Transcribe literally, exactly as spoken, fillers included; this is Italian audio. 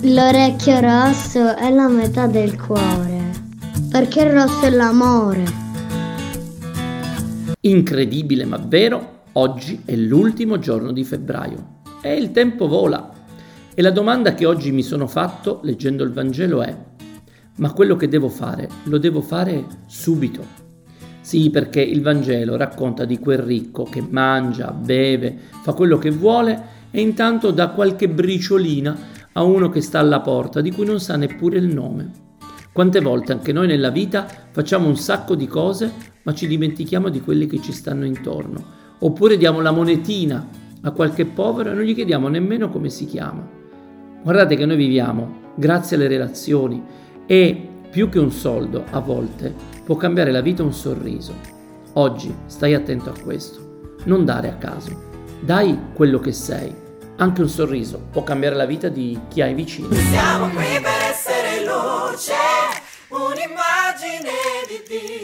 L'orecchio rosso è la metà del cuore, perché il rosso è l'amore. Incredibile ma vero, oggi è l'ultimo giorno di febbraio e il tempo vola. E la domanda che oggi mi sono fatto leggendo il Vangelo è: ma quello che devo fare, lo devo fare subito? Sì, perché il Vangelo racconta di quel ricco che mangia, beve, fa quello che vuole e intanto dà qualche briciolina a uno che sta alla porta di cui non sa neppure il nome. Quante volte anche noi nella vita facciamo un sacco di cose ma ci dimentichiamo di quelli che ci stanno intorno, oppure diamo la monetina a qualche povero e non gli chiediamo nemmeno come si chiama. Guardate che noi viviamo grazie alle relazioni e più che un soldo a volte può cambiare la vita un sorriso. Oggi stai attento a questo, non dare a caso, dai quello che sei. Anche un sorriso può cambiare la vita di chi hai vicino. Siamo qui per essere luce, un'immagine di Dio.